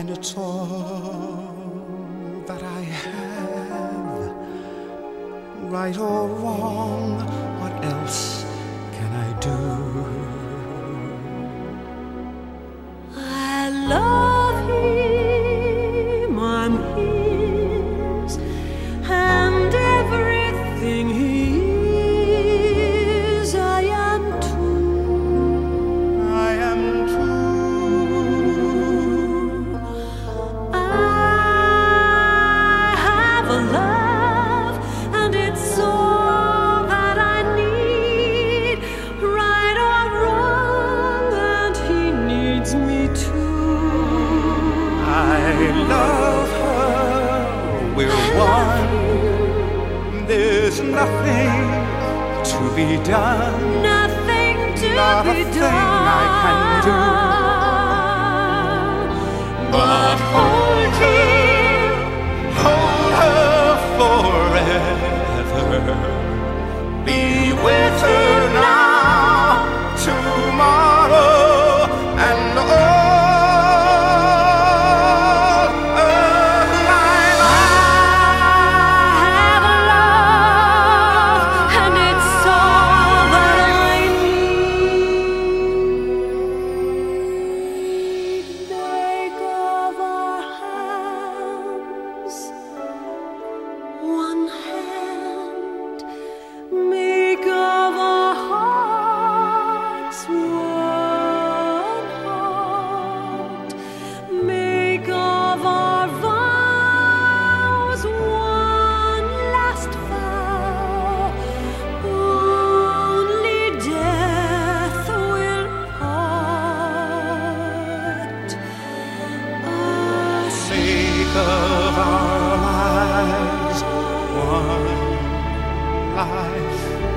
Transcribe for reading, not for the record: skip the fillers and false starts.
and it's all that I have. Right or wrong, what else can I do? I love him, I'm his, and everything he is, I am too. I am too. I have a love, and it's all that I need, right or wrong, and he needs me too. I love her, we're one. There's nothing to be done, Nothing to not a be thing done. I can do, but hold her forever. Be with her now, tomorrow, and all of my life. I have a love, and it's all that I need. Make of our hands one hand, make of our hearts one heart, make of our vows one last vow. Only death will part us. Sake of our lives, one life.